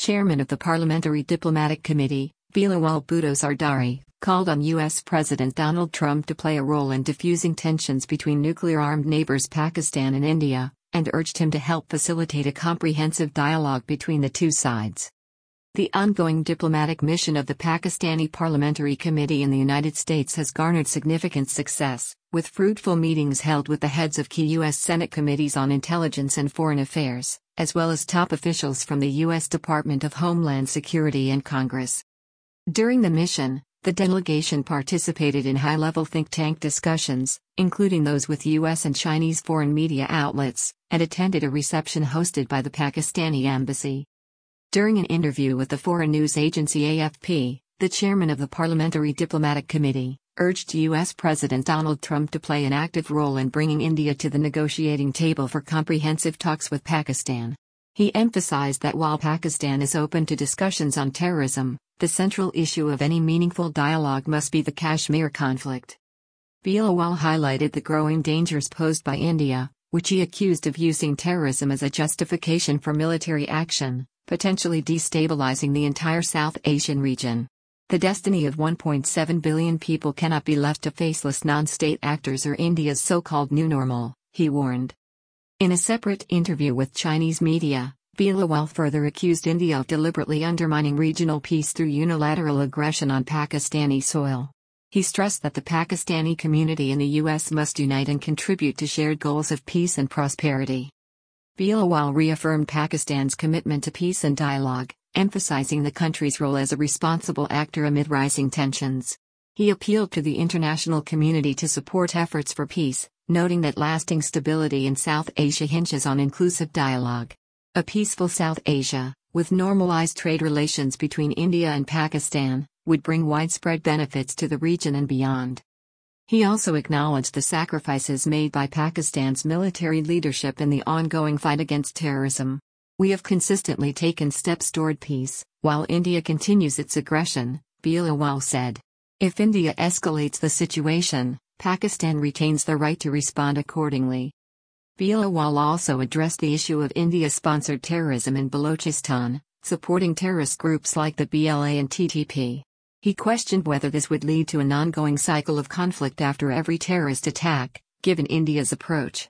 chairman of the Parliamentary Diplomatic Committee, Bilawal Bhutto Zardari, called on U.S. President Donald Trump to play a role in diffusing tensions between nuclear-armed neighbors Pakistan and India, and urged him to help facilitate a comprehensive dialogue between the two sides. The ongoing diplomatic mission of the Pakistani Parliamentary Committee in the United States has garnered significant success, with fruitful meetings held with the heads of key U.S. Senate committees on intelligence and foreign affairs, as well as top officials from the U.S. Department of Homeland Security and Congress. During the mission, the delegation participated in high-level think tank discussions, including those with U.S. and Chinese foreign media outlets, and attended a reception hosted by the Pakistani embassy. During an interview with the foreign news agency AFP, the chairman of the Parliamentary Diplomatic Committee urged U.S. President Donald Trump to play an active role in bringing India to the negotiating table for comprehensive talks with Pakistan. He emphasized that while Pakistan is open to discussions on terrorism, the central issue of any meaningful dialogue must be the Kashmir conflict. Bilawal highlighted the growing dangers posed by India, which he accused of using terrorism as a justification for military action, potentially destabilizing the entire South Asian region. The destiny of 1.7 billion people cannot be left to faceless non-state actors or India's so-called new normal, he warned. In a separate interview with Chinese media, Bilawal further accused India of deliberately undermining regional peace through unilateral aggression on Pakistani soil. He stressed that the Pakistani community in the U.S. must unite and contribute to shared goals of peace and prosperity. Bilawal reaffirmed Pakistan's commitment to peace and dialogue, emphasizing the country's role as a responsible actor amid rising tensions. He appealed to the international community to support efforts for peace, noting that lasting stability in South Asia hinges on inclusive dialogue. A peaceful South Asia, with normalized trade relations between India and Pakistan, would bring widespread benefits to the region and beyond. He also acknowledged the sacrifices made by Pakistan's military leadership in the ongoing fight against terrorism. We have consistently taken steps toward peace, while India continues its aggression, Bilawal said. If India escalates the situation, Pakistan retains the right to respond accordingly. Bilawal also addressed the issue of India-sponsored terrorism in Balochistan, supporting terrorist groups like the BLA and TTP. He questioned whether this would lead to an ongoing cycle of conflict after every terrorist attack, given India's approach.